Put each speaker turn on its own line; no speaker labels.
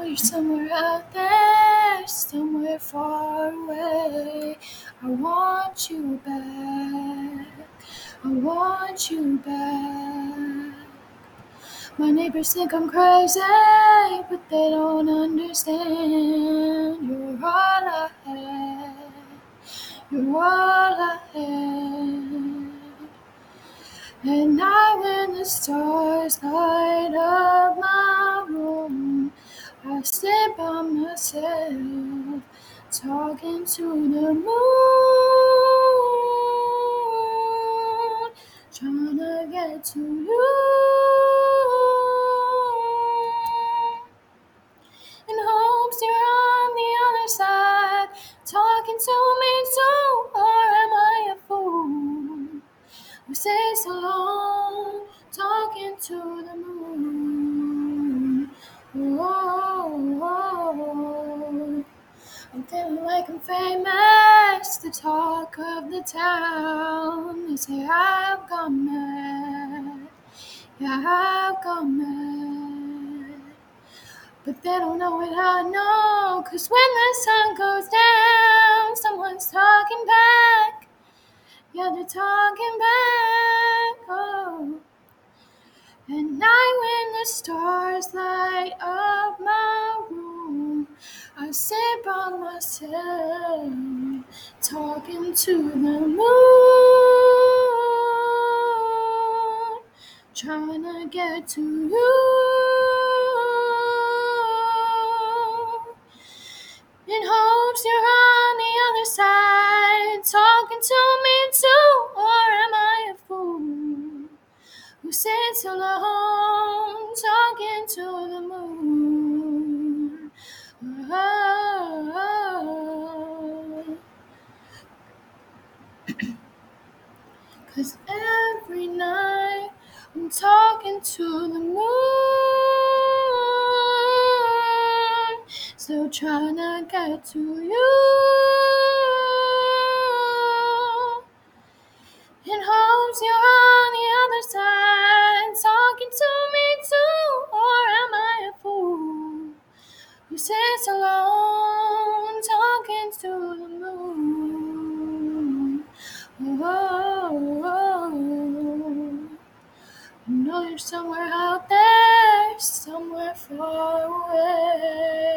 you're somewhere out there, somewhere far away. I want you back. I want you back. My neighbors think I'm crazy, but they don't understand. You're all I had. You're all I had. At night when the stars light up my room, I sit by myself, talking to the moon, trying to get to you. In hopes you're on the other side, talking to me too, or am I a fool who stays so long, talking to the moon? Oh, I'm feeling like I'm famous, the talk of the town. They say I've gone mad, yeah, I've gone mad. But they don't know what I know, 'cause when the sun goes down, someone's talking back. Yeah, they're talking back, oh. At night when the stars light up my room, I sit by myself, talking to the moon, trying to get to you. In hopes you're on the other side, talking to me too, or am I a fool who sits alone, talking to the moon? Oh, 'cause every night I'm talking to the moon, still trying to get to you. In hopes you're on the other side, talking to me too, or am I a fool who sits alone, talking to the moon? Oh, I know you're somewhere out there, somewhere far away.